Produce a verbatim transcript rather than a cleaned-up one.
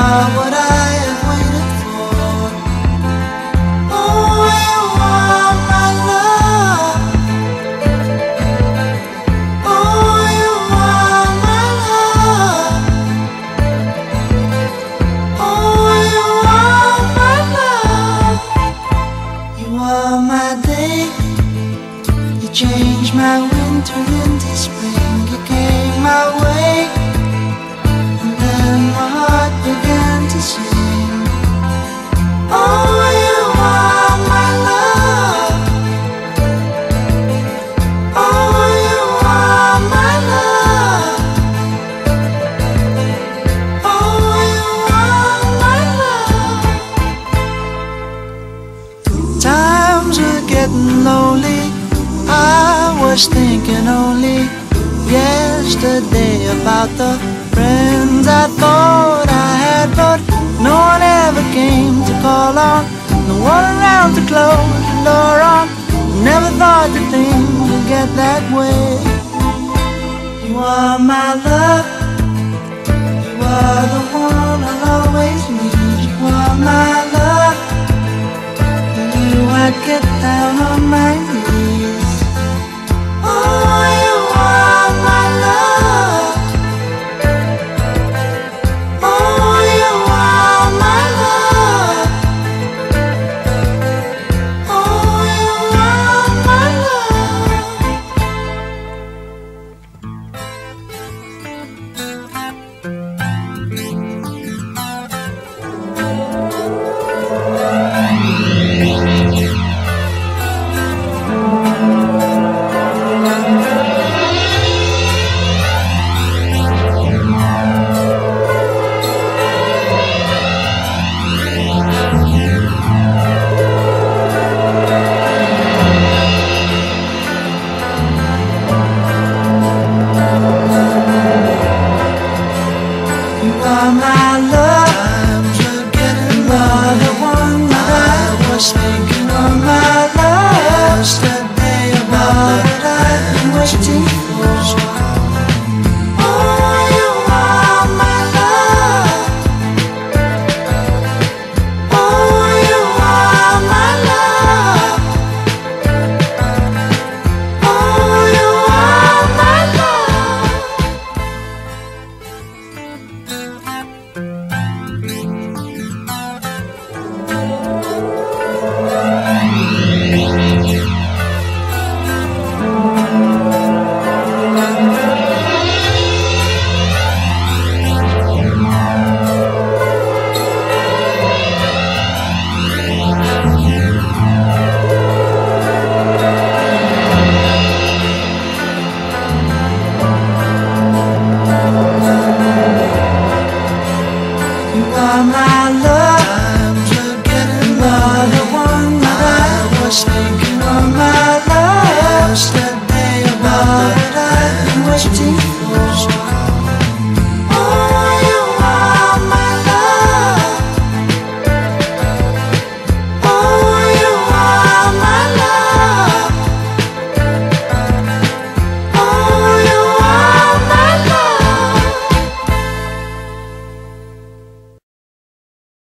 are what I have waited for. Oh, you are my love. Oh, you are my love. Oh, you are my love. You are my day. You changed my winter into spring. You came my way, and then my heart began to sing. Oh, you are my love. Oh, you are my love. Oh, you are my love. Times were getting lonely. I was thinking only yesterday about the friends I thought I had, but no one ever came to call on, no one around to close the door on. Never thought that things would get that way. You are my love. You are the one I'll always need. You are my love. You I'd get down on my knees.